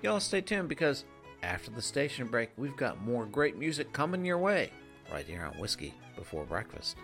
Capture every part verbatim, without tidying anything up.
Y'all stay tuned because after the station break, we've got more great music coming your way right here on Whiskey Before Breakfast.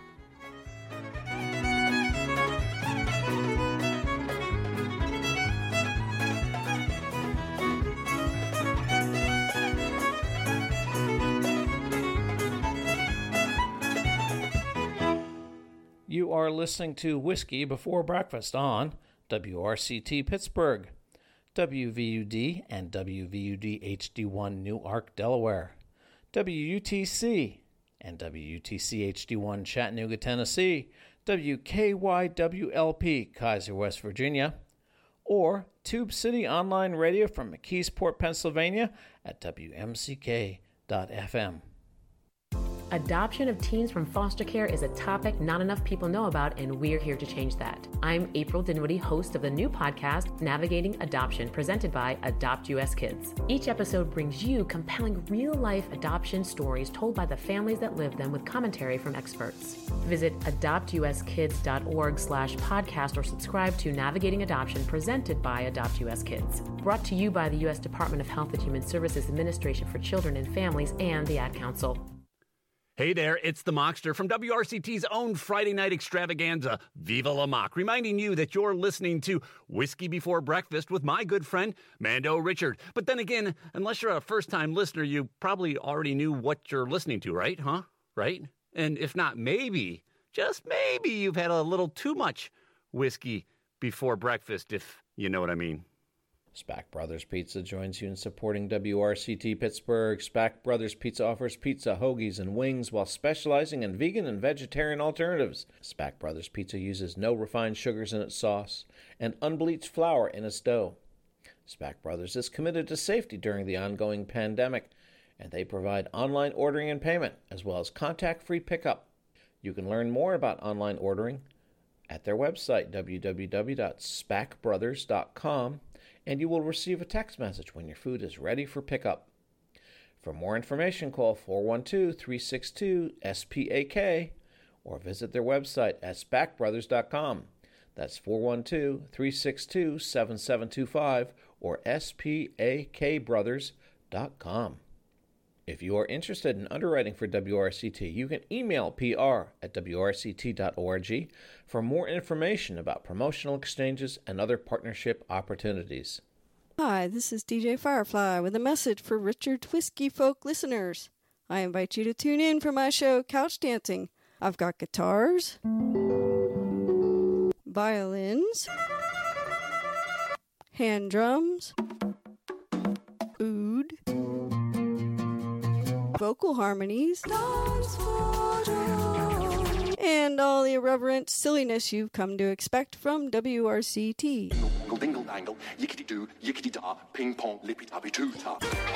You are listening to Whiskey Before Breakfast on W R C T Pittsburgh, W V U D and W V U D H D one Newark, Delaware, W U T C and W U T C H D one Chattanooga, Tennessee, W K Y W L P Kaiser, West Virginia, or Tube City Online Radio from McKeesport, Pennsylvania at W M C K dot F M. Adoption of teens from foster care is a topic not enough people know about, and we're here to change that. I'm April Dinwiddie, host of the new podcast, Navigating Adoption, presented by Adopt U S Kids. Each episode brings you compelling real-life adoption stories told by the families that live them with commentary from experts. Visit adopt u s kids dot org slash podcast or subscribe to Navigating Adoption, presented by Adopt U S Kids. Brought to you by the U S Department of Health and Human Services Administration for Children and Families and the Ad Council. Hey there, it's the Mockster from W R C T's own Friday night extravaganza, Viva La Mock, reminding you that you're listening to Whiskey Before Breakfast with my good friend, Mando Richard. But then again, unless you're a first-time listener, you probably already knew what you're listening to, right? Huh? Right? And if not, maybe, just maybe you've had a little too much whiskey before breakfast, if you know what I mean. Spack Brothers Pizza joins you in supporting W R C T Pittsburgh. Spack Brothers Pizza offers pizza, hoagies, and wings while specializing in vegan and vegetarian alternatives. Spack Brothers Pizza uses no refined sugars in its sauce and unbleached flour in its dough. Spack Brothers is committed to safety during the ongoing pandemic, and they provide online ordering and payment, as well as contact-free pickup. You can learn more about online ordering at their website, w w w dot spack brothers dot com, and you will receive a text message when your food is ready for pickup. For more information, call four one two, three six two, S P A K or visit their website at spack brothers dot com. That's four one two, three six two, seven seven two five or S P A K brothers dot com. If you are interested in underwriting for W R C T, you can email P R at W R C T dot org for more information about promotional exchanges and other partnership opportunities. Hi, this is D J Firefly with a message for Richard Whiskey Folk listeners. I invite you to tune in for my show, Couch Dancing. I've got guitars, violins, hand drums, oud, vocal harmonies, and all the irreverent silliness you've come to expect from W R C T. Dingle, dingle, dangle, yickety doo, yickety da, ping pong, lippy tappy too ta.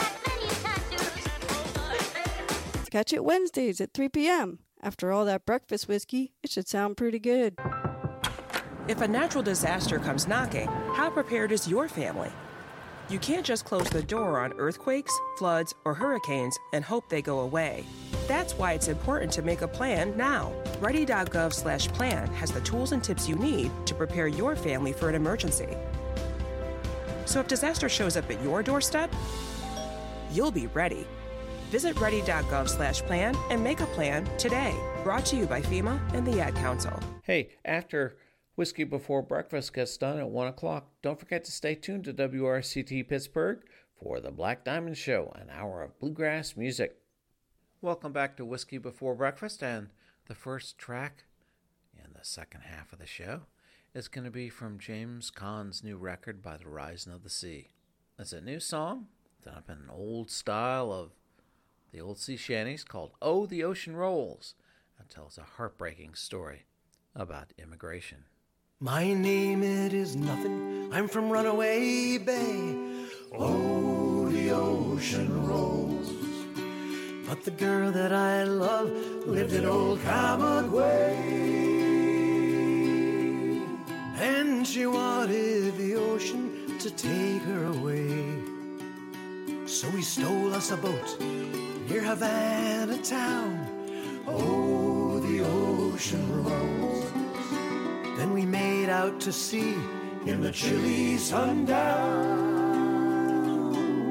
Catch it Wednesdays at three p.m. After all that breakfast whiskey, it should sound pretty good. If a natural disaster comes knocking, how prepared is your family? You can't just close the door on earthquakes, floods, or hurricanes and hope they go away. That's why it's important to make a plan now. Ready dot gov slash plan has the tools and tips you need to prepare your family for an emergency. So if disaster shows up at your doorstep, you'll be ready. Visit ready dot gov slash plan and make a plan today. Brought to you by FEMA and the Ad Council. Hey, after Whiskey Before Breakfast gets done at one o'clock, don't forget to stay tuned to W R C T Pittsburgh for the Black Diamond Show, an hour of bluegrass music. Welcome back to Whiskey Before Breakfast, and the first track in the second half of the show is going to be from James Caan's new record, By the Rising of the Sea. It's a new song done up in an old style of the old sea shanties called Oh, the Ocean Rolls, and tells a heartbreaking story about immigration. My name, it is nothing, I'm from Runaway Bay. Oh, the ocean rolls. But the girl that I love lived in old Camagüey, and she wanted the ocean to take her away. So we stole us a boat near Havana town. Oh, the ocean rolls. Then we made out to sea in the chilly sundown.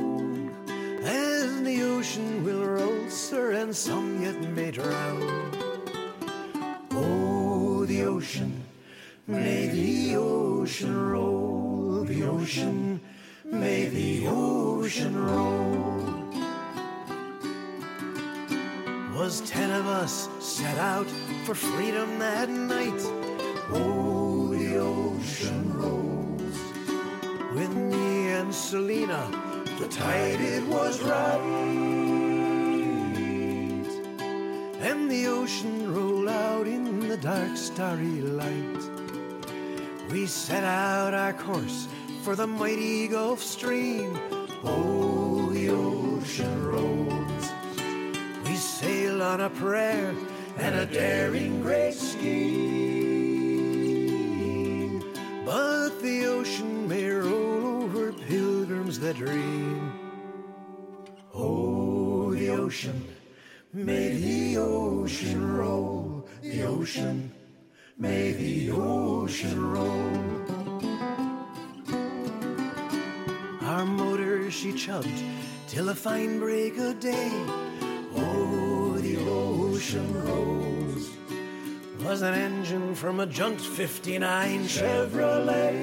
ocean will roll, sir, and some yet may drown. Oh, the ocean, may the ocean roll, the ocean, may the ocean roll. Was ten of us set out for freedom that night. Oh, the ocean rolls. With me and Selena, the tide it was right. And the ocean rolled out in the dark starry light. We set out our course for the mighty Gulf Stream. Oh, the ocean rolls. We sailed on a prayer and a daring great scheme. But the ocean may roll over pilgrims that dream. Oh, the ocean, may the ocean roll, the ocean, may the ocean roll. Our motor she chugged till a fine break of day. Oh, the ocean rolls. Was an engine from a Junt fifty-nine Chevrolet.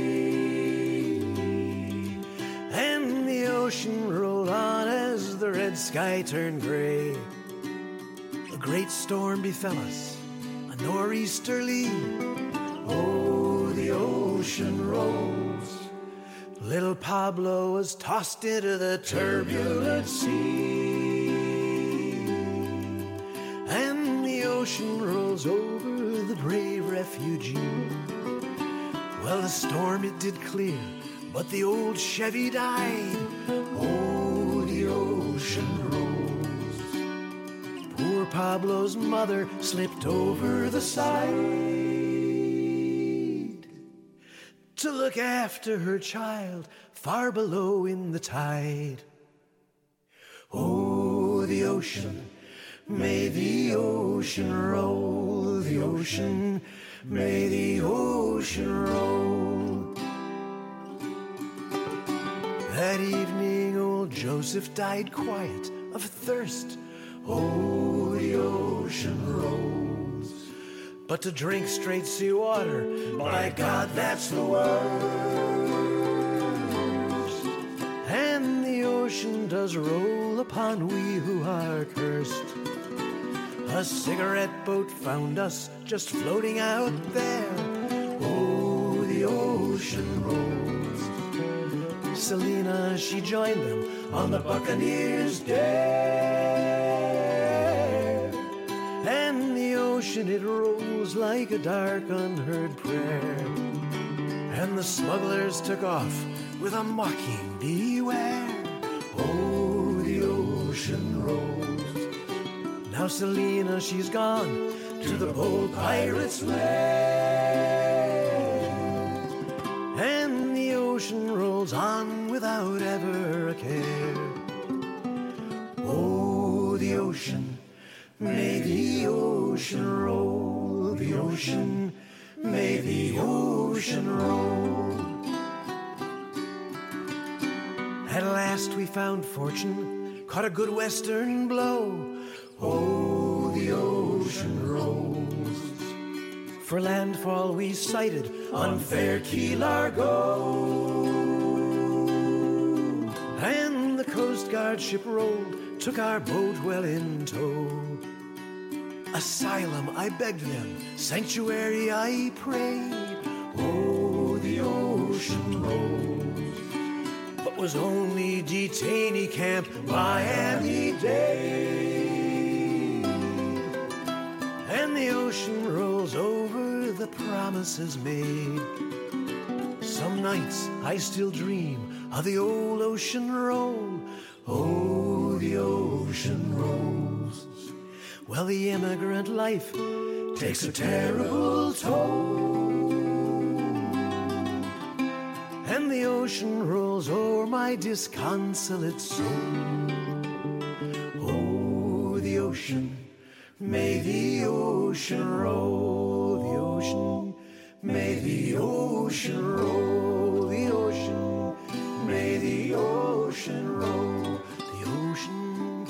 And the ocean rolled on as the red sky turned gray. A great storm befell us, a nor'easterly. Oh, the ocean rolls. Little Pablo was tossed into the turbulent sea. And the ocean rolls over the brave refugee. Well, the storm it did clear, but the old Chevy died. Oh, the ocean rolls. Poor Pablo's mother slipped over the side to look after her child far below in the tide. Oh, the ocean, may the ocean roll, the ocean, may the ocean roll. That evening old Joseph died quiet of thirst. Oh, the ocean rolls. But to drink straight seawater, by God, that's the worst. And the ocean does roll upon we who are cursed. A cigarette boat found us just floating out there. Oh, the ocean rolls. Selena, she joined them on the Buccaneers' dare. And the ocean, it rolls like a dark unheard prayer. And the smugglers took off with a mocking beware. Oh, the ocean rolls. Now Selena, she's gone to the bold pirates' lair. And the ocean rolls on without ever a care. Oh, the ocean, may the ocean roll, the ocean, may the ocean roll. At last we found fortune, caught a good western blow. Oh, the ocean rolls. For landfall we sighted on fair Key Largo. And the Coast Guard ship rolled, took our boat well in tow. Asylum I begged them, sanctuary I prayed. Oh, the ocean rolls. But was only detainee camp Miami-Dade. And the ocean rolls over the promises made. Some nights I still dream of the old ocean roll. Oh, the ocean rolls. Well, the immigrant life takes a terrible toll. And the ocean rolls o'er my disconsolate soul. Oh, the ocean, may the ocean roll, the ocean, may the ocean roll, the ocean, may the ocean roll, the ocean,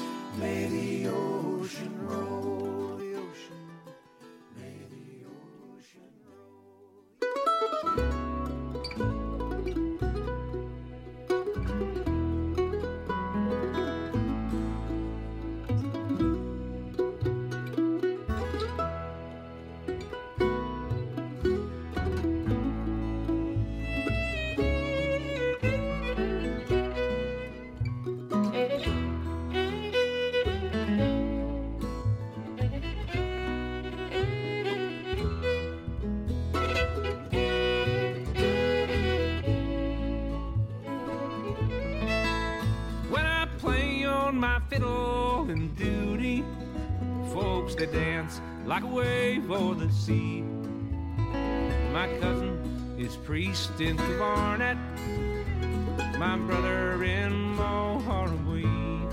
Fiddle and duty, folks that dance like a wave o'er the sea. My cousin is priest in Barnet, my brother in Moharabuiee.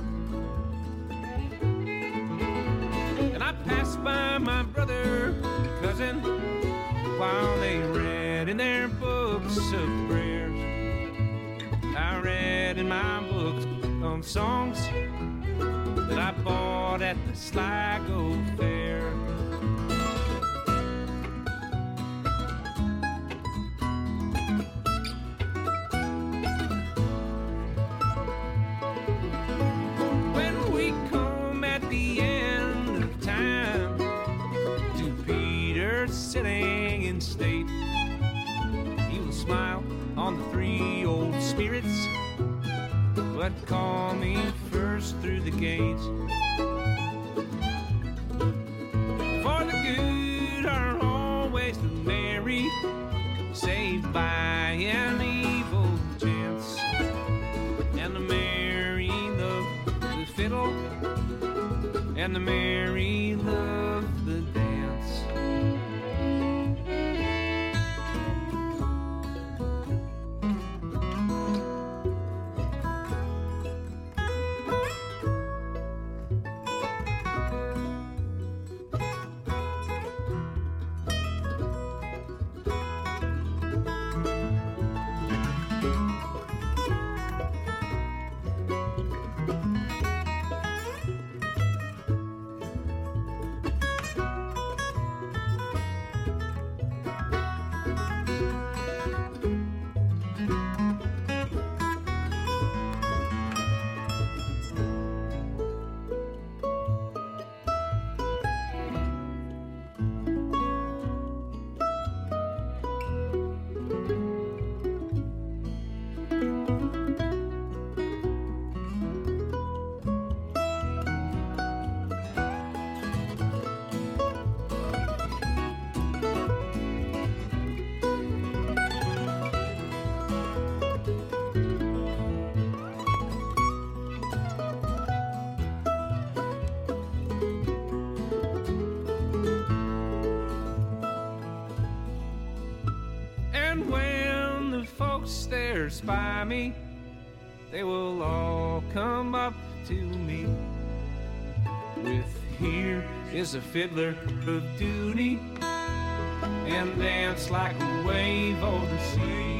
And I passed by my brother and cousin while they read in their books of prayers. I read in my books of songs that I bought at the Sligo Fair. When we come at the end of time to Peter sitting in state, he will smile on the three old spirits, but call me first through the gates. For the good are always the merry, saved by an evil chance. And the merry love the fiddle, and the merry love the dance. Spy me, they will all come up to me with, "Here is a fiddler of duty," and dance like a wave over the sea.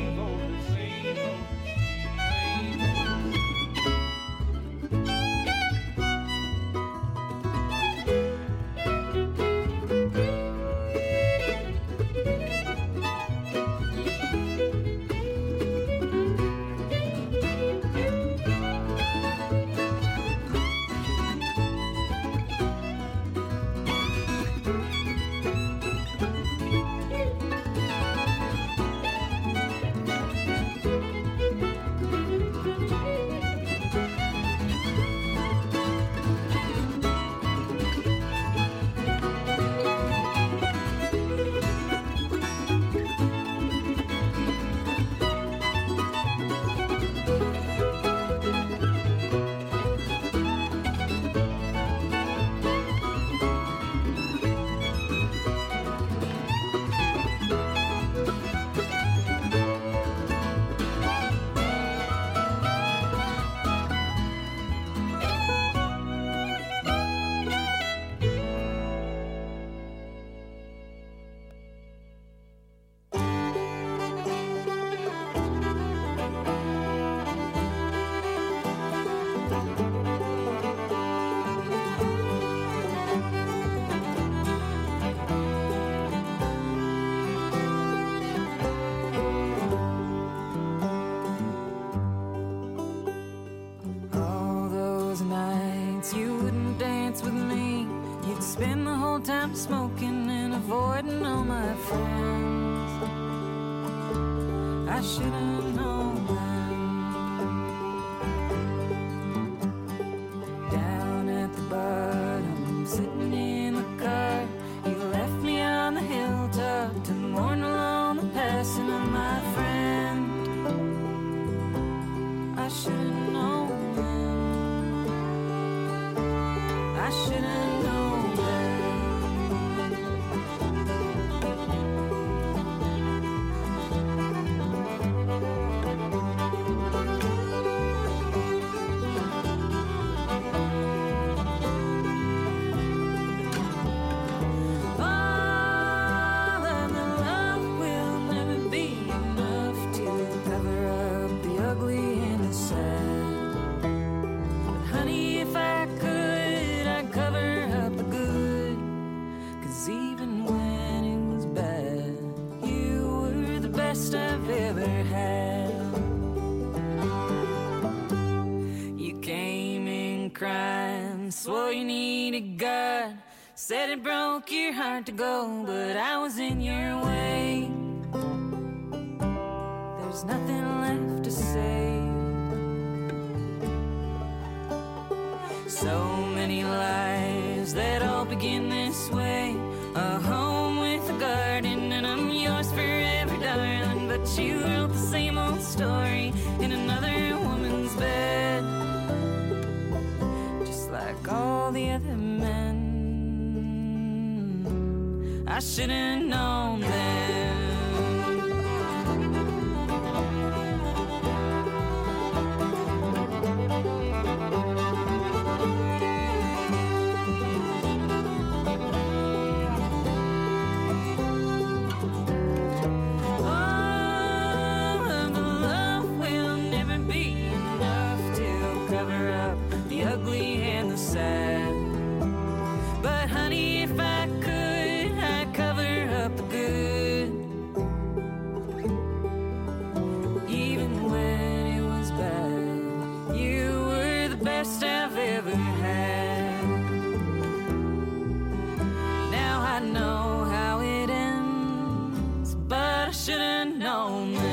old time smoking and avoiding all my friends. I should have known them. Down at the bottom, sitting in the car, you left me on the hilltop to mourn along the passing of my friend. I should have known them. I should have known them. Swore you needed God, said it broke your heart to go, but I was in your way. There's nothing left to say. So many lives that all begin this way. A home with a garden and I'm yours forever, darling. But you wrote the same old story in another woman's bed, like all the other men. I should have known them. All of the love will never be enough to cover up the ugly and the sad. But honey, if I could, I'd cover up the good. Even when it was bad, you were the best I've ever had. Now I know how it ends, but I should have known them.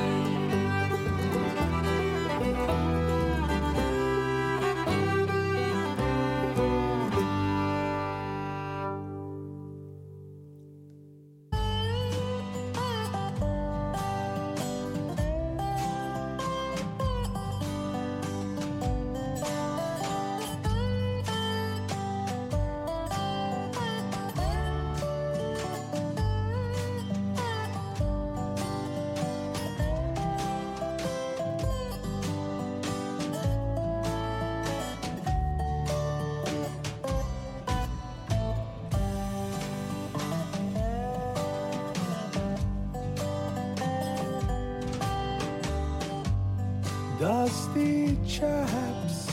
Dusty chaps,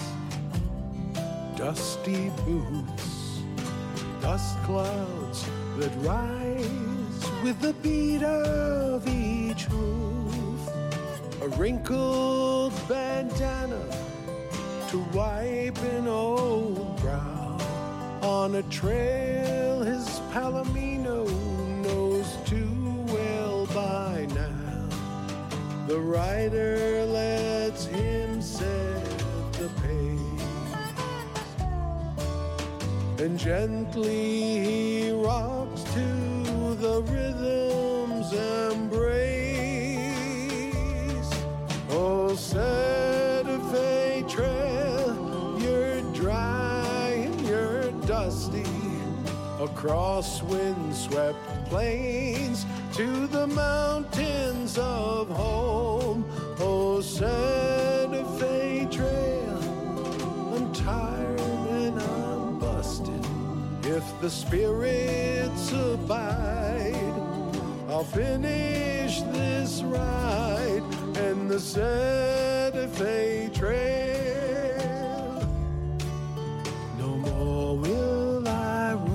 dusty boots, dust clouds that rise with the beat of each hoof, a wrinkled bandana to wipe an old brow on a trail his Palomino knows too well by now. The rider lets him set the pace, and gently he rocks to the rhythm's embrace. Oh, Santa Fe Trail, you're dry and you're dusty, across windswept plains to the mountains of home. Oh, Santa Fe Trail, I'm tired and I'm busted. If the spirits abide, I'll finish this ride and the Santa Fe Trail. No more will I roam.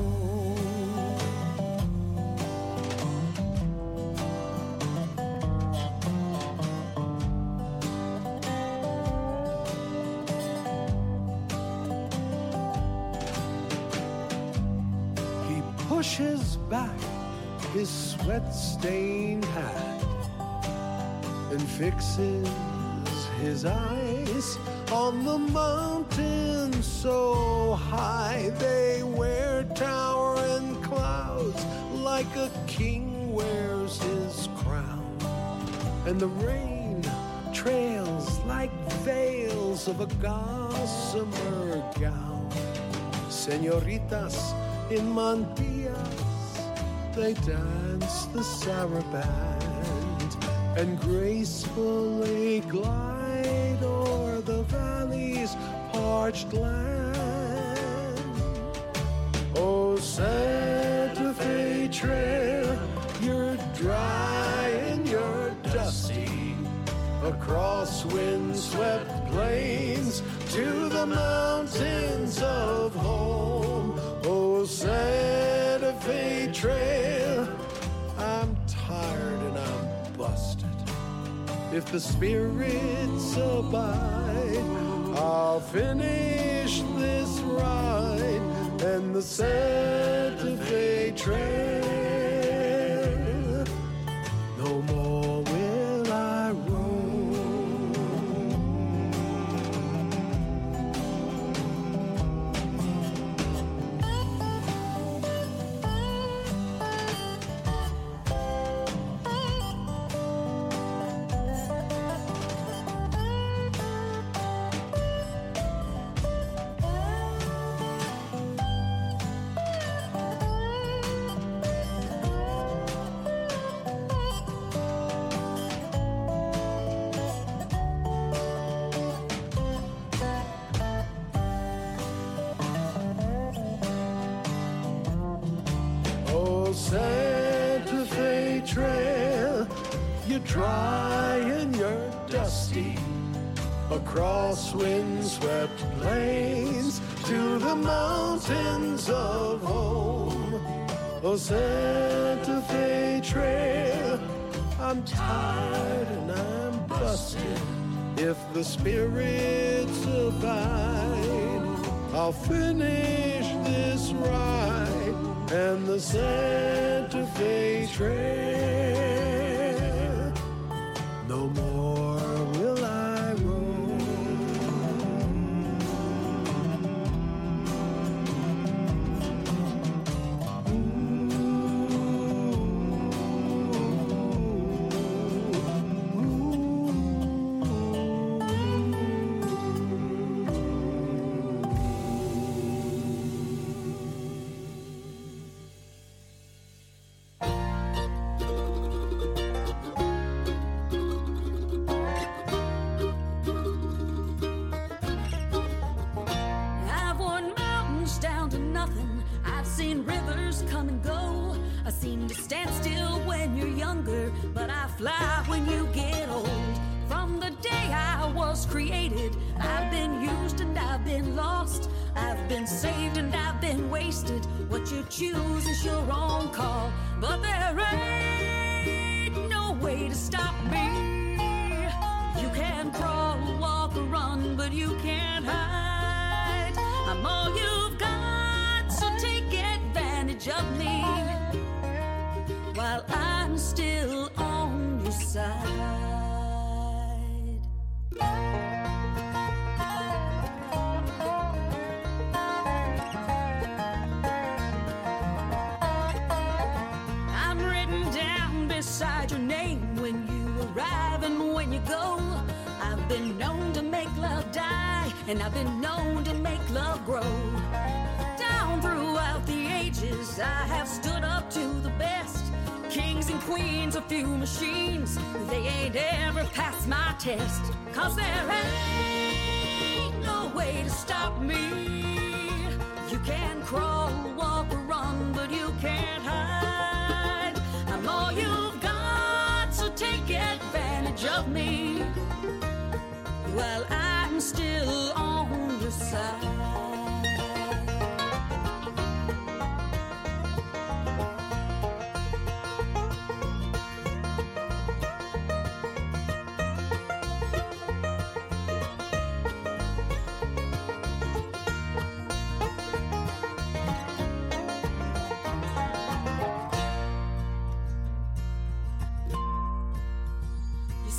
pushes back his sweat-stained hat and fixes his eyes on the mountain so high they wear towering clouds like a king wears his crown, and the rain trails like veils of a gossamer gown. Señoritas in mantillas, they dance the saraband and gracefully glide o'er the valley's parched land. Oh, Santa Fe Trail, you're dry and you're dusty, across windswept plains to the mountains of home. Oh, Santa Fe Trail, I'm tired and I'm busted. If the spirits abide, I'll finish this ride and the Santa Fe Trail. No more will I roam. Santa Fe Trail, you're dry and you're dusty, across windswept plains to the mountains of home. Oh, Santa Fe Trail, I'm tired and I'm busted. If the spirits abide, I'll finish this ride and the Santa Fe Trail. No more will I roam. Fly when you get old. From the day I was created, I've been used and I've been lost. I've been saved and I've been wasted. What you choose is your own call, but there ain't no way to stop me. You can crawl, walk, or run, but you can't hide. I'm all you've got, so take advantage of me while I'm still on your side. I'm written down beside your name when you arrive and when you go. I've been known to make love die, and I've been known to make love grow. Down throughout the ages, I have stood up to the best. Kings and queens, a few machines, they ain't ever passed my test. Cause there ain't no way to stop me. You can crawl, walk, or run, but you can't hide. I'm all you've got, so take advantage of me while I'm still on your side.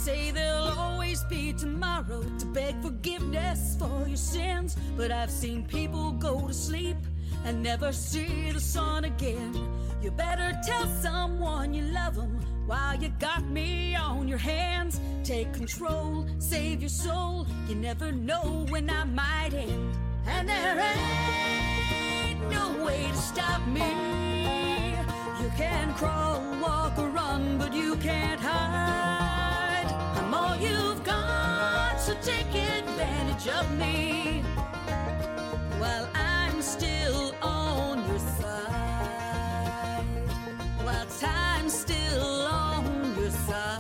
say there'll always be tomorrow to beg forgiveness for your sins, but I've seen people go to sleep and never see the sun again. You better tell someone you love them while you got me on your hands. Take control, save your soul. You never know when I might end. And there ain't no way to stop me. You can crawl, walk, or run, but you can't hide. I'm all you've got, so take advantage of me while I'm still on your side, while time's still on your side.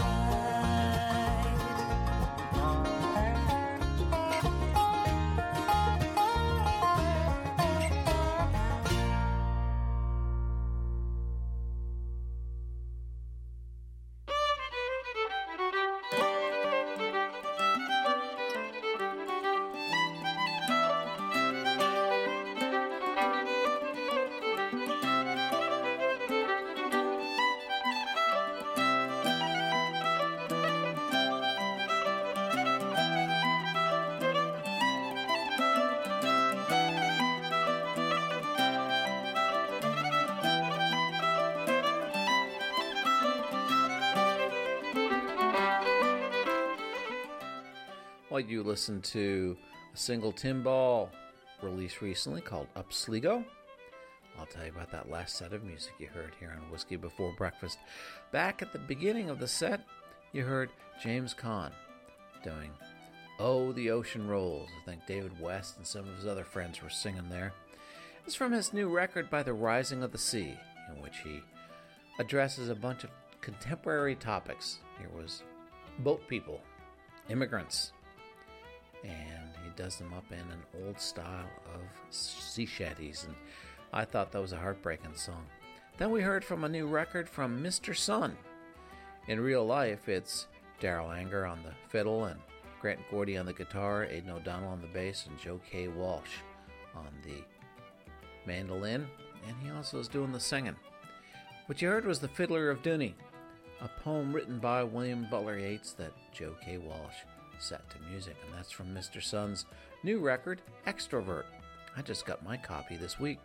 Well, you listened to a single Timbal released recently called Up Sligo. I'll tell you about that last set of music you heard here on Whiskey Before Breakfast. Back at the beginning of the set, you heard James Caan doing Oh, the Ocean Rolls. I think David West and some of his other friends were singing there. It's from his new record by The Rising of the Sea, in which he addresses a bunch of contemporary topics. Here was boat people, immigrants, and he does them up in an old style of sea shanties, and I thought that was a heartbreaking song. Then we heard from a new record from Mister Sun. In real life, it's Daryl Anger on the fiddle and Grant Gordy on the guitar, Aidan O'Donnell on the bass, and Joe K. Walsh on the mandolin, and he also is doing the singing. What you heard was The Fiddler of Dooney, a poem written by William Butler Yeats that Joe K. Walsh set to music, and that's from Mister Sun's new record, Extrovert. I just got my copy this week.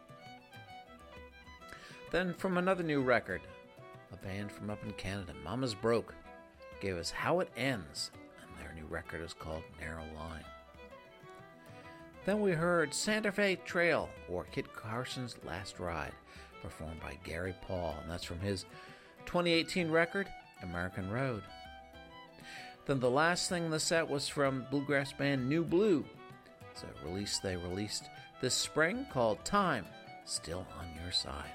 Then from another new record, a band from up in Canada, Mama's Broke, gave us How It Ends, and their new record is called Narrow Line. Then we heard Santa Fe Trail, or Kit Carson's Last Ride, performed by Gary Paul, and that's from his twenty eighteen record, American Road. Then the last thing in the set was from bluegrass band New Blue. It's a release they released this spring called Time, Still on Your Side.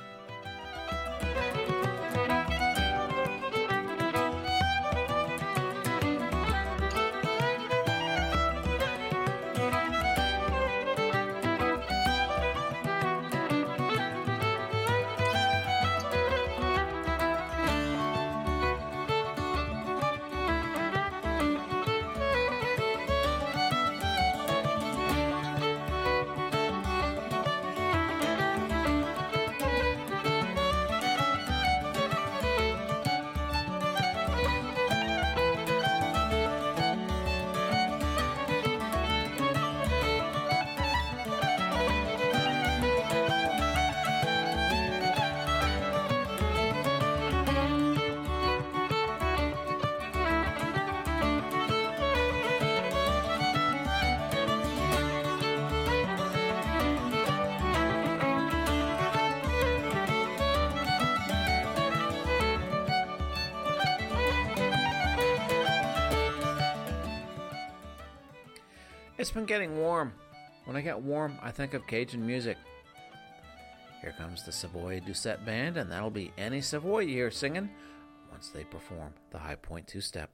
It's been getting warm. When I get warm, I think of Cajun music. Here comes the Savoy Doucette Band, and that'll be Annie Savoy here singing once they perform the High Point Two-Step.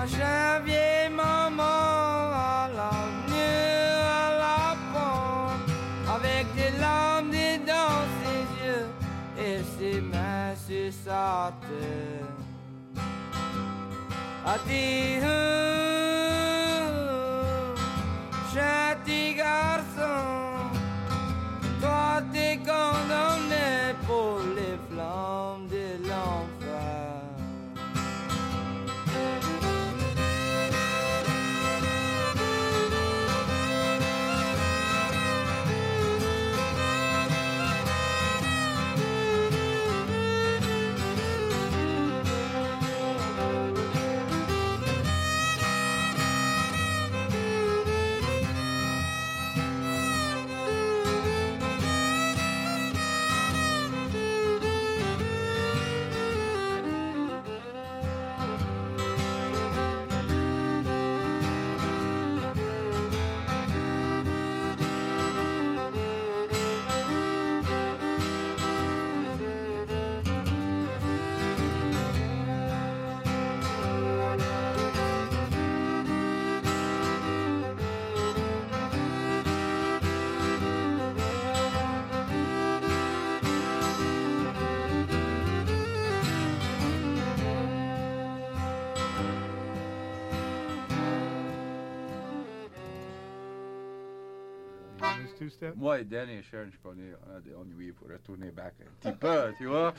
Ma chère vieille maman à l'avenue à la pompe, avec des larmes des dans ses yeux et ses mains sur sa tête. Adieu, cher petit garçon, toi t'es condamné pour les flammes de l'enfer. Moi et Dan et Sharon, je connais, on a des ennuis pour retourner back un petit peu, tu vois.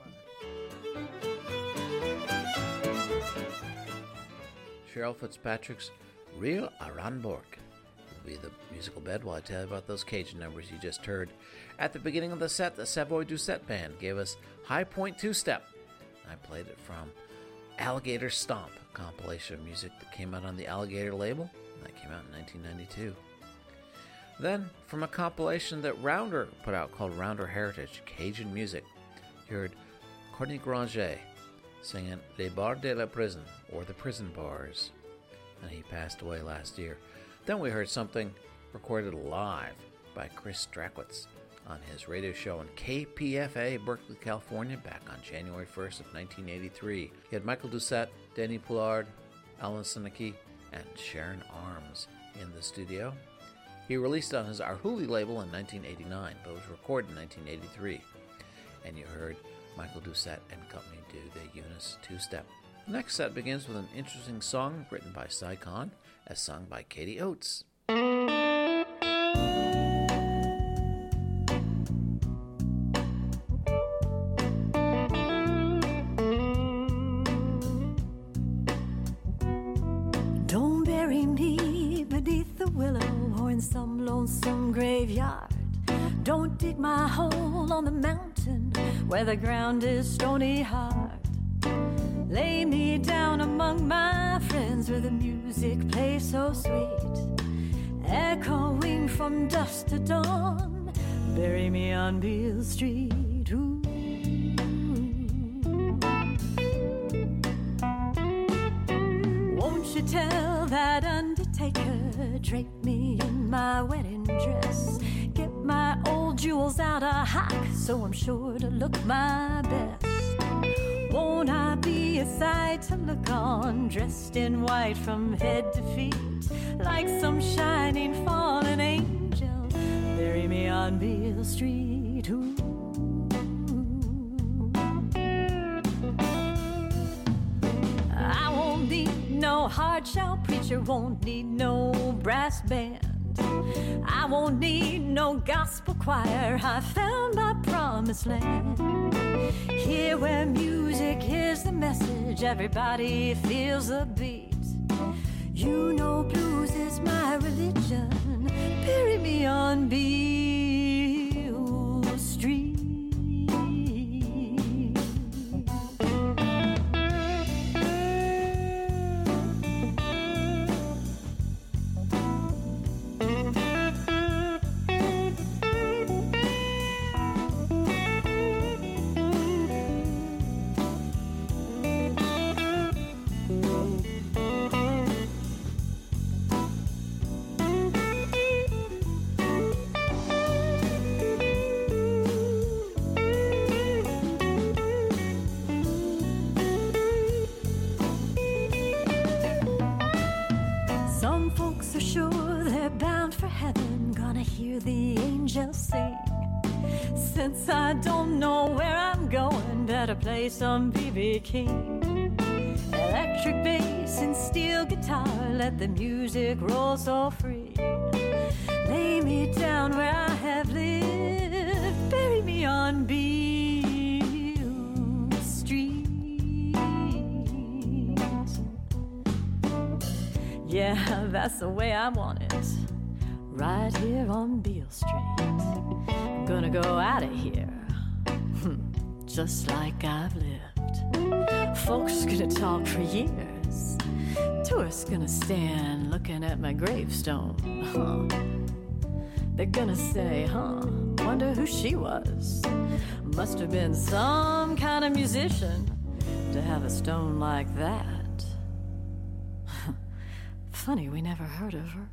Cheryl Fitzpatrick's Real Aranborg will be the musical bed while I tell you about those Cajun numbers you just heard. At the beginning of the set, the Savoy Doucette Band gave us High Point Two-Step. I played it from Alligator Stomp, a compilation of music that came out on the Alligator label. That came out in nineteen ninety-two. Then, from a compilation that Rounder put out called Rounder Heritage, Cajun Music, you heard Courtney Granger singing Les Bars de la Prison, or The Prison Bars, and he passed away last year. Then we heard something recorded live by Chris Strakowitz on his radio show on K P F A, Berkeley, California, back on January first of nineteen eighty-three. He had Michael Doucette, Danny Poulard, Alan Sinicki, and Sharon Arms in the studio. He released it on his Arhoolie label in nineteen eighty-nine, but was recorded in nineteen eighty-three. And you heard Michael Doucette and company do the Eunice Two-Step. The next set begins with an interesting song written by Cy Kahn, as sung by Katie Oates. Don't bury me beneath the willow or in some lonesome graveyard. Don't dig my hole on the mountain where the ground is stony hard. Lay me down among my friends where the music plays so sweet, echoing from dusk to dawn. Bury me on Beale Street. Ooh. Won't you tell that undertaker, drape me in my wedding dress, get my old jewels out of hock so I'm sure to look my best. Won't I be a sight to look on, dressed in white from head to feet, like some shining fallen angel? Bury me on Beale Street. Ooh. I won't need no hard shell preacher, won't need no brass band. I won't need no gospel choir, I found my promised land. Here where music is the message, everybody feels the beat. You know blues is my religion, bury me on Beale Street. Since I don't know where I'm going, better play some B B King. Electric bass and steel guitar, let the music roll so free. Lay me down where I have lived, bury me on Beale Street. Yeah, that's the way I want it, right here on Beale Street. Gonna go out of here, just like I've lived. Folks gonna talk for years, tourists gonna stand looking at my gravestone. Huh. They're gonna say, huh, wonder who she was. Must have been some kind of musician to have a stone like that. Funny we never heard of her.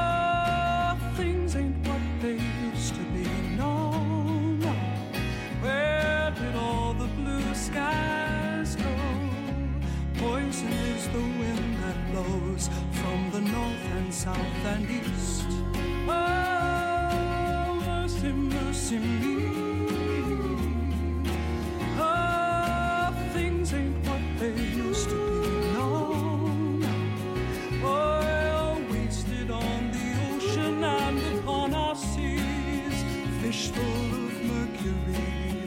Oh, things ain't what they used to be. No, no. flows from the north and south and east. Oh, mercy, mercy me. Oh, things ain't what they used to be, no. Oil wasted on the ocean and upon our seas, fish full of mercury.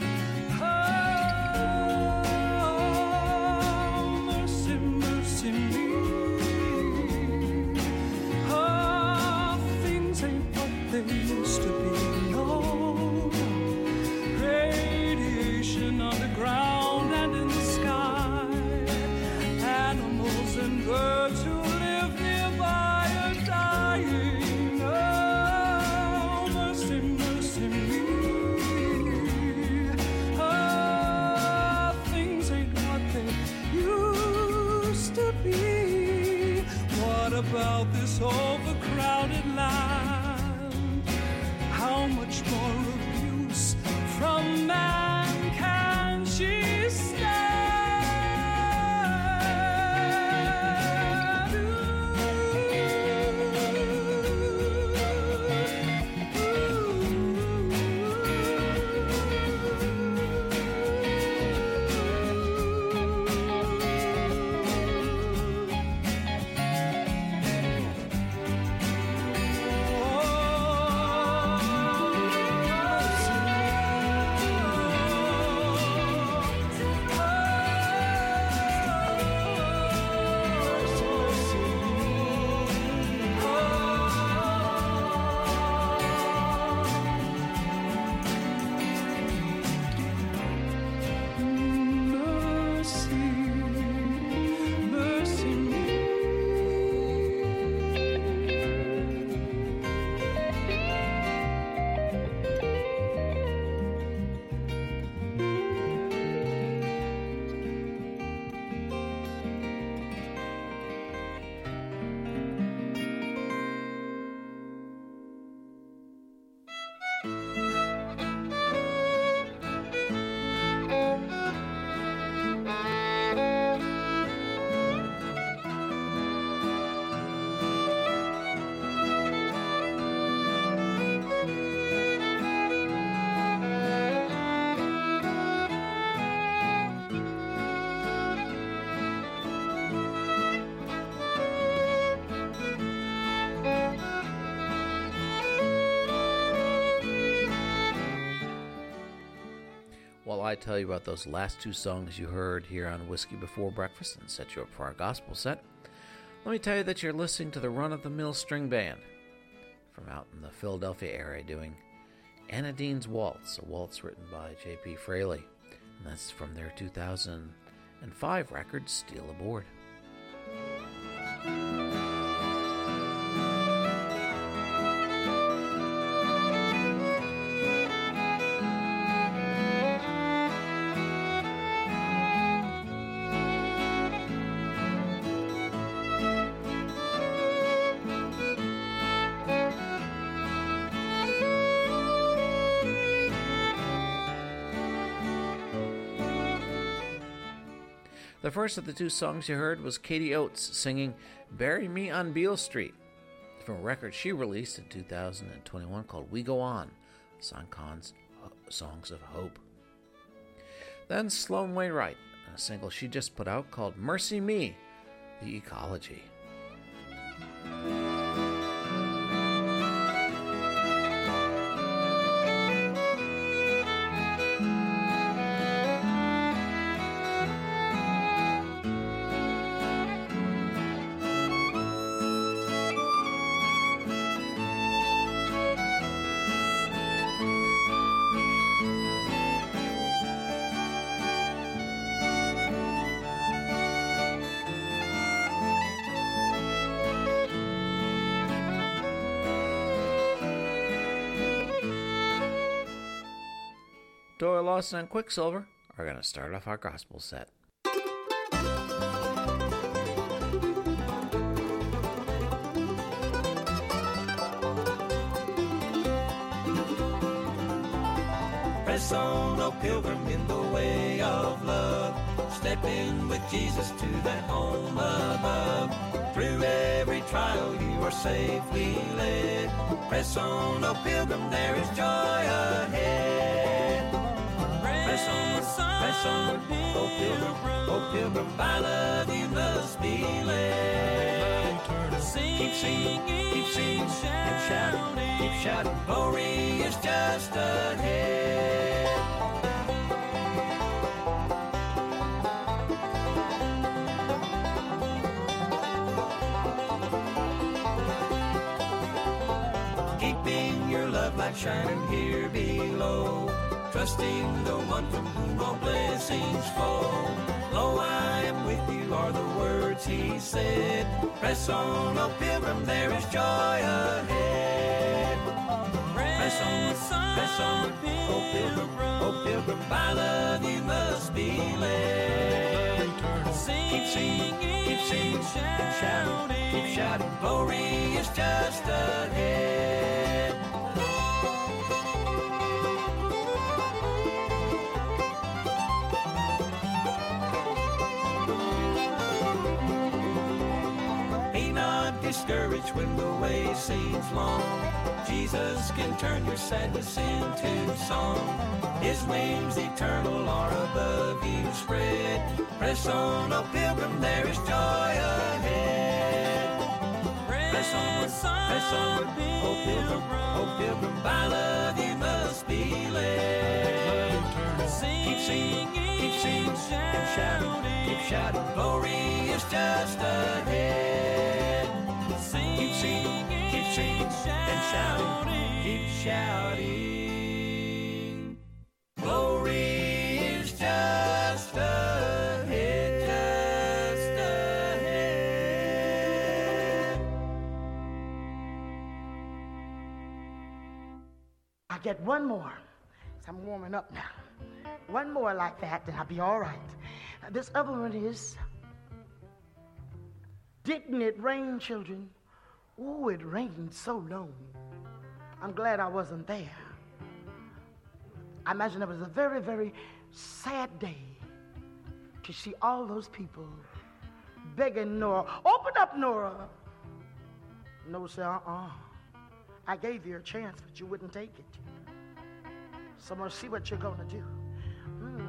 About this overcrowded land, how much more abuse from man can she stand? While I tell you about those last two songs you heard here on Whiskey Before Breakfast and set you up for our gospel set, let me tell you that you're listening to the run-of-the-mill string band from out in the Philadelphia area doing Anna Dean's Waltz, a waltz written by J P Fraley, and that's from their two thousand five record, Steal Aboard. The first of the two songs you heard was Katie Oates singing Bury Me on Beale Street from a record she released in two thousand twenty-one called We Go On, Songs of Hope. Then Sloan Wainwright, a single she just put out called Mercy Me, The Ecology. Doyle Lawson and Quicksilver are going to start off our gospel set. Press on, O pilgrim, in the way of love. Step in with Jesus to that home above. Through you're safely led. Press on, O pilgrim, there is joy ahead. Press on, press on, O pilgrim, O pilgrim, by love you must be led. Keep singing, keep singing, and shouting, keep shouting, glory is just ahead. Keeping your love light shining here below, trusting the one from whom all blessings flow. Lo, I am with you are the words he said. Press on, O pilgrim, there is joy ahead. Press on, press on, O pilgrim, O pilgrim, by love you must be led. Keep singing, keep singing, and shouting, keep shouting, glory is just ahead. Discouraged when the way seems long, Jesus can turn your sadness into song. His wings eternal are above you spread. Press on, O pilgrim, there is joy ahead. Press on, press on, O pilgrim, O pilgrim, by love you must be led. Keep singing, keep singing, and shouting, keep shouting, glory is just ahead. Keep singing, keep singing, and shouting, keep shouting. Glory is just ahead, just ahead. I get one more. So I'm warming up now. One more like that, then I'll be all right. This other one is, didn't it rain, children? Oh, it rained so long. I'm glad I wasn't there. I imagine it was a very, very sad day to see all those people begging Nora, open up, Nora. Nora said, uh-uh. I gave you a chance, but you wouldn't take it. So I'm going to see what you're going to do. Hmm.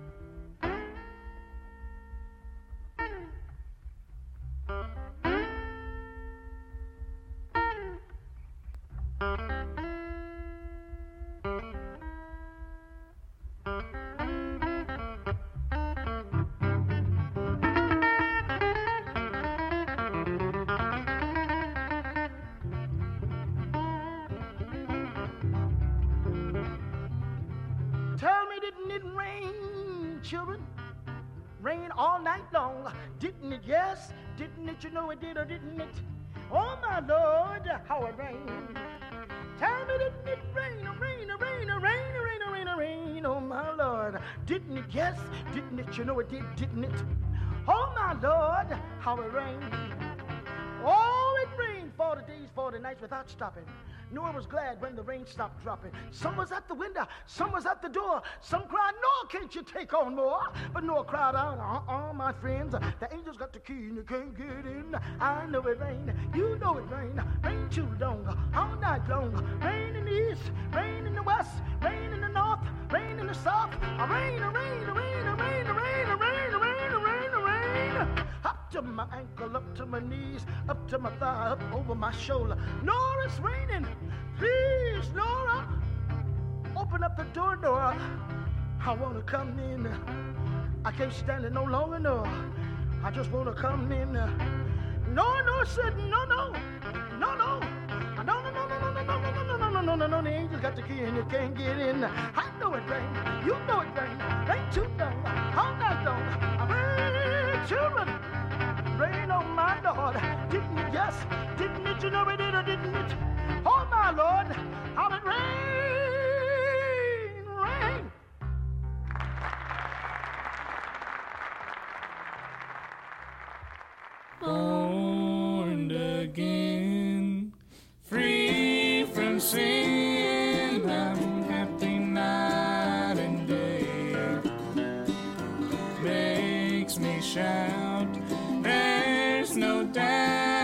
Tell me, didn't it rain, children? Rain all night long, didn't it? Yes, didn't it? You know it did, or didn't it? Oh my Lord, how it rained. Tell me, didn't it rain, a rain, a rain, a rain, a rain, a rain, a rain? Oh my Lord, didn't it? Yes, didn't it? You know it did, didn't it? Oh my Lord, how it rained. Oh, it rained forty days, forty nights without stopping. Noah was glad when the rain stopped dropping. Some was at the window, some was at the door. Some cried, Noah, can't you take on more? But Noah cried out, uh-uh, my friends. The angels got the key and you can't get in. I know it rained, you know it rained. Rain too long, all night long. Rain in the east, rain in the west, rain in the north, rain in the south. A rain, a rain, a rain, a rain, a rain, a rain, a rain, a rain, a rain. Up to my ankle, up to my knees, up to my thigh, up over my shoulder. Nora, it's raining. Please, Nora, open up the door, Nora. I want to come in. I can't stand it no longer, Nora. I just want to come in. No, no, said no, no, no, no. No, no, no, no, no, no, no, no, no, no, no, no, no, no. The angels got the key and you can't get in. I know it rained. You know it rained. Rain too long. All night long. I rain, children. Rain on my Lord. Didn't it? Yes. Didn't it? You know it did or didn't it? Oh my Lord, how it rain, rain. Born again, free from sin, I'm happy night and day. Makes me shout, there's no doubt.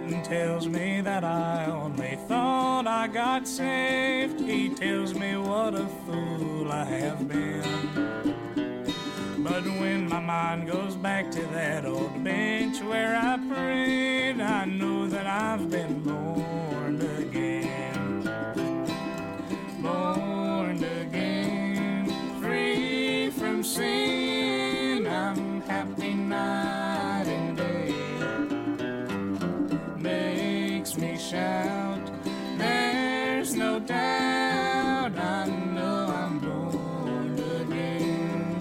Satan tells me that I only thought I got saved. He tells me what a fool I have been. But when my mind goes back to that old bench where I prayed, I know that I've been born again. Born again, free from sin. I'm happy night and day. Makes me shout, there's no doubt, I know I'm born again.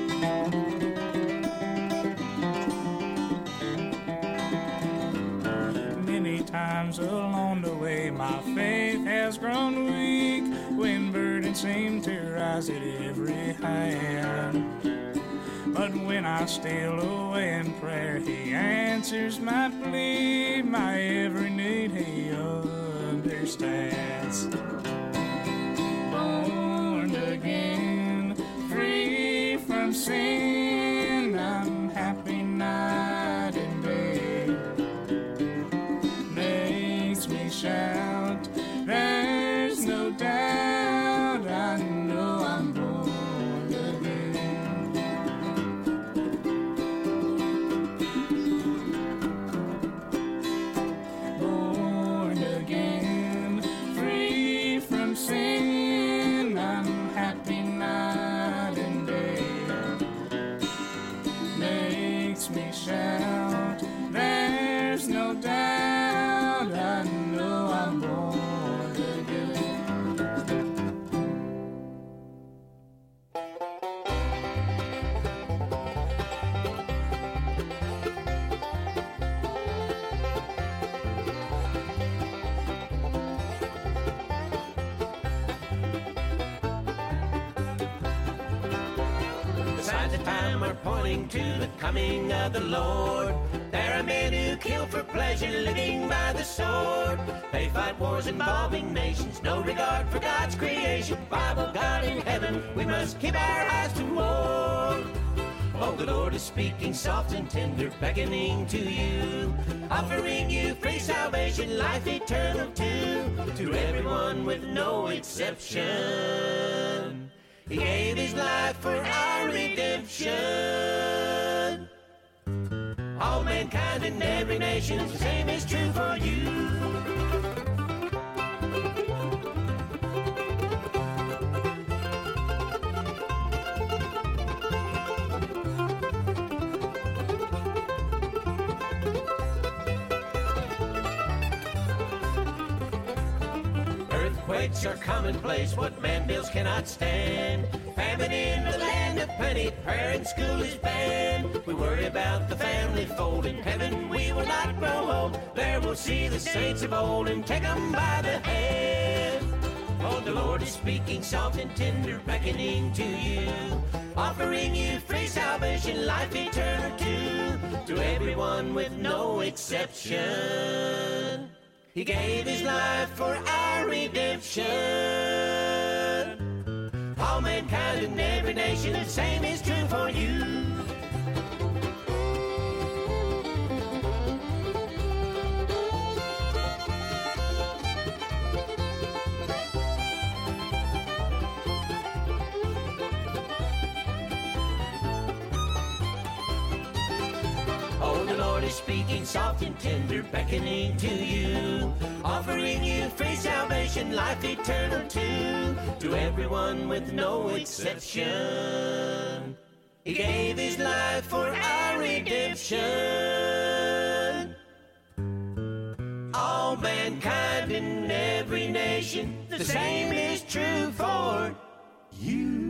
Many times along the way my faith has grown weak, when burdens seem to rise at every hand. But when I steal away in prayer, he answers my plea, my every need he understands. Born again, free from sin, I'm happy night and day. Makes me shout, there's no doubt, I know I'm born again. Born again, free from sin, I'm happy night and day. Makes me shout, there's no doubt, I know I'm born again. The signs of time are pointing to the coming of the Lord. There are men who kill for pleasure, living by the sword. They fight wars involving nations, no regard for God's creation. Bible God in heaven, we must keep our eyes toward. Oh, the Lord is speaking soft and tender, beckoning to you, offering you free salvation, life eternal too, to everyone with no exception. He gave his life for our redemption. All mankind in every nation, the same is true for you. Earthquakes are commonplace, what man builds cannot stand. Famine in the land of plenty, prayer in school is banned. We worry about the family fold, in heaven we will not grow old. There we'll see the saints of old and take them by the hand. Oh, the Lord is speaking soft and tender, beckoning to you, offering you free salvation, life eternal too, to everyone with no exception. He gave his life for our redemption. All mankind in every nation, the same is true for you. Oh, the Lord is speaking soft and tender, beckoning to you, offering you free salvation, life eternal too, to everyone with no exception. He gave his life for our redemption. All mankind in every nation, the same is true for you.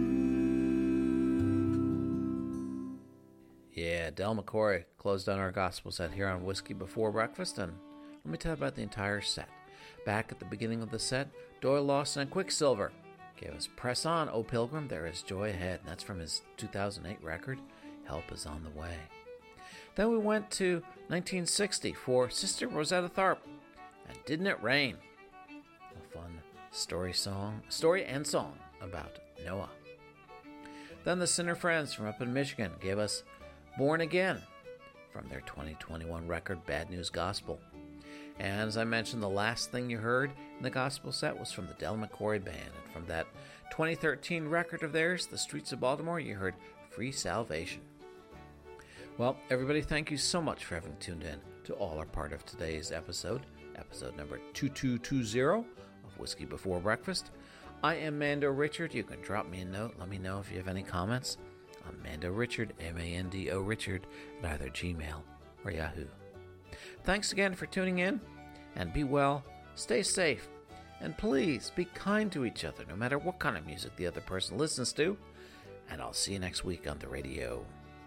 Yeah, Del McCoy closed down our gospel set here on Whiskey Before Breakfast, and let me tell you about the entire set. Back at the beginning of the set, Doyle Lawson and Quicksilver gave us Press On, O Pilgrim, There Is Joy Ahead, and that's from his two thousand eight record, Help Is On the Way. Then we went to nineteen sixty for Sister Rosetta Tharpe, and Didn't It Rain? A fun story song, story and song about Noah. Then the Sinner Friends from up in Michigan gave us Born Again from their twenty twenty-one record Bad News Gospel. And as I mentioned, the last thing you heard in the gospel set was from the Del McCoy Band. And from that twenty thirteen record of theirs, The Streets of Baltimore, you heard Free Salvation. Well, everybody, thank you so much for having tuned in to all or part of today's episode, episode number two two two zero of Whiskey Before Breakfast. I am Mando Richard. You can drop me a note. Let me know if you have any comments. I'm Mando Richard, M A N D O Richard, at either Gmail or Yahoo. Thanks again for tuning in, and be well, stay safe, and please be kind to each other, no matter what kind of music the other person listens to, and I'll see you next week on the radio.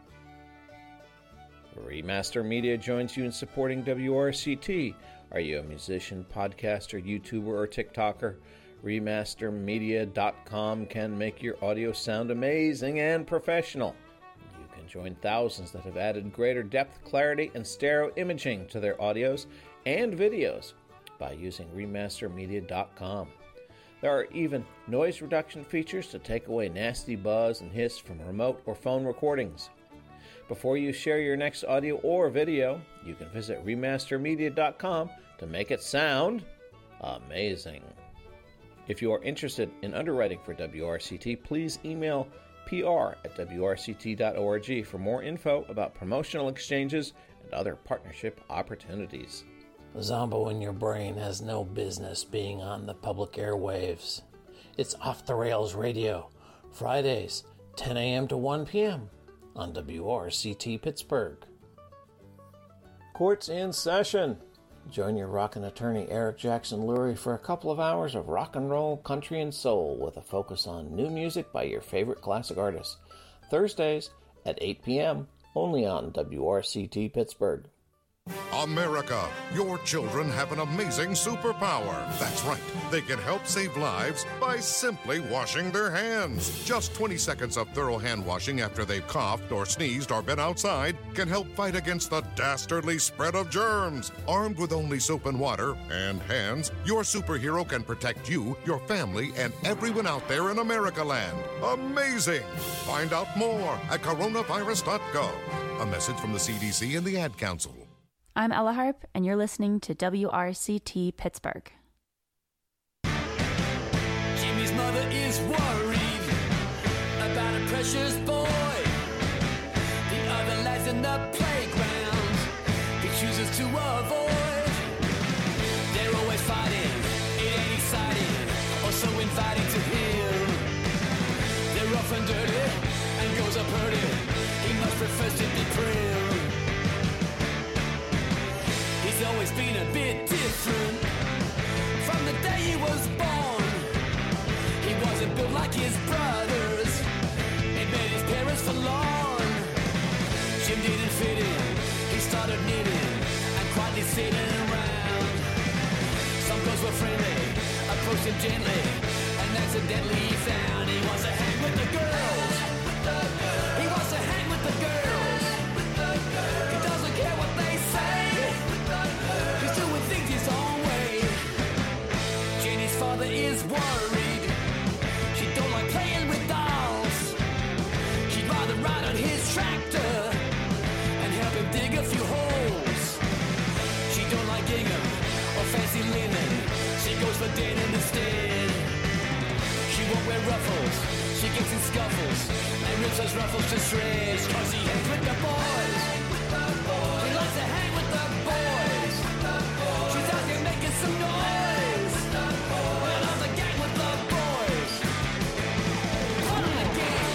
Remaster Media joins you in supporting W R C T. Are you a musician, podcaster, YouTuber, or TikToker? Remaster Media dot com can make your audio sound amazing and professional. You can join thousands that have added greater depth, clarity, and stereo imaging to their audios and videos by using Remaster Media dot com. There are even noise reduction features to take away nasty buzz and hiss from remote or phone recordings. Before you share your next audio or video, you can visit Remaster Media dot com to make it sound amazing. If you are interested in underwriting for W R C T, please email P R at W R C T dot org for more info about promotional exchanges and other partnership opportunities. Zombo in Your Brain has no business being on the public airwaves. It's Off the Rails Radio, Fridays, ten a.m. to one p.m. on W R C T Pittsburgh. Court's in session. Join your rockin' attorney Eric Jackson Lurie for a couple of hours of rock and roll, country, and soul with a focus on new music by your favorite classic artists. Thursdays at eight p.m. only on W R C T Pittsburgh. America, your children have an amazing superpower. That's right, they can help save lives by simply washing their hands. Just twenty seconds of thorough hand washing after they've coughed or sneezed or been outside can help fight against the dastardly spread of germs. Armed with only soap and water and hands, your superhero can protect you, your family, and everyone out there in America land. Amazing! Find out more at coronavirus dot gov. A message from the C D C and the Ad Council. I'm Ella Harp, and you're listening to W R C T Pittsburgh. Jimmy's mother is worried about a precious boy. The other lads in the playground he chooses to avoid. They're always fighting, it ain't exciting, or so inviting to him. They're rough and dirty, and goes up hurting. He much prefers to be prim. He's always been a bit different from the day he was born. He wasn't built like his brothers. It made his parents forlorn. Jim didn't fit in. He started knitting and quietly sitting around. Some girls were friendly, approached him gently, and accidentally he found he wants to hang with the girls. He wants to hang with the girls. He doesn't care what they say. He's doing things his own way. Jenny's father is worried. She don't like playing with dolls. She'd rather ride on his tractor and help him dig a few holes. She don't like gingham or fancy linen. She goes for denim instead. She won't wear ruffles. She gets in scuffles and rips those ruffles to shreds. Cause he hangs with the boys. He likes to hang with the boys. She's out there making some noise. And I'm the gang with the boys. Put on the gang.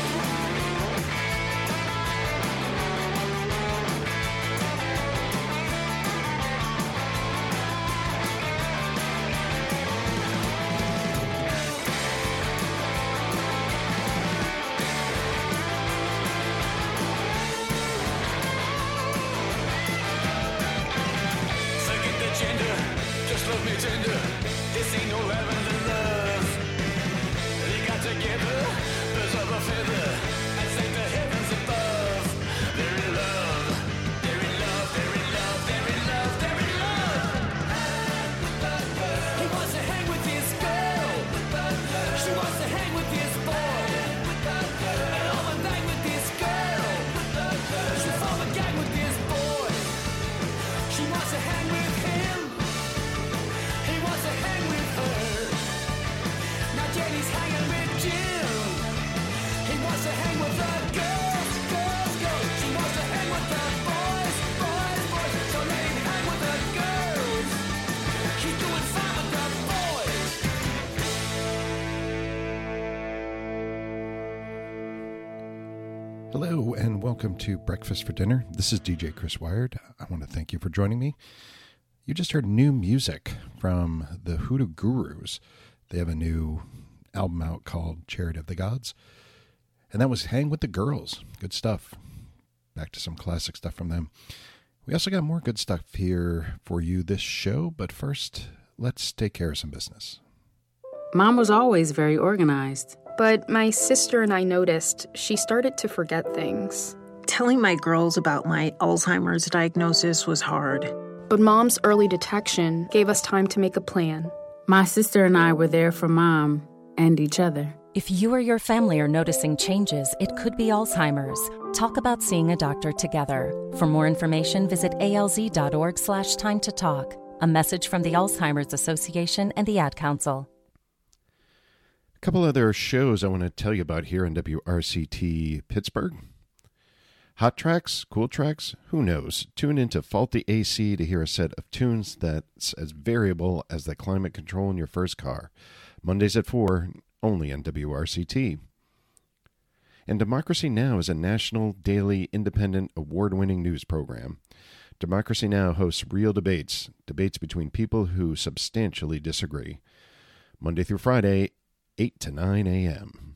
Hello and welcome to Breakfast for Dinner. This is D J Chris Wired. I want to thank you for joining me. You just heard new music from the Hoodoo Gurus. They have a new album out called Chariot of the Gods. And that was Hang with the Girls. Good stuff. Back to some classic stuff from them. We also got more good stuff here for you this show, but first, let's take care of some business. Mom was always very organized. But my sister and I noticed she started to forget things. Telling my girls about my Alzheimer's diagnosis was hard. But Mom's early detection gave us time to make a plan. My sister and I were there for Mom and each other. If you or your family are noticing changes, it could be Alzheimer's. Talk about seeing a doctor together. For more information, visit alz.org slash time to talk. A message from the Alzheimer's Association and the Ad Council. A couple other shows I want to tell you about here on W R C T Pittsburgh. Hot tracks, cool tracks, who knows? Tune into Faulty A C to hear a set of tunes that's as variable as the climate control in your first car. Mondays at four, only on W R C T. And Democracy Now! Is a national, daily, independent, award-winning news program. Democracy Now! Hosts real debates, debates between people who substantially disagree. Monday through Friday, eight to nine a.m.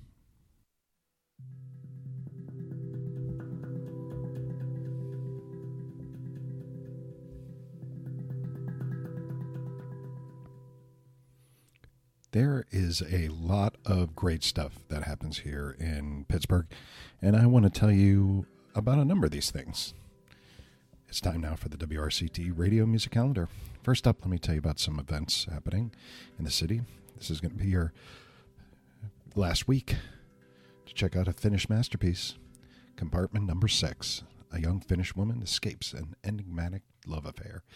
There is a lot of great stuff that happens here in Pittsburgh, and I want to tell you about a number of these things. It's time now for the W R C T Radio Music Calendar. First up, let me tell you about some events happening in the city. This is going to be your last week to check out a Finnish masterpiece, Compartment Number Six. A young Finnish woman escapes an enigmatic love affair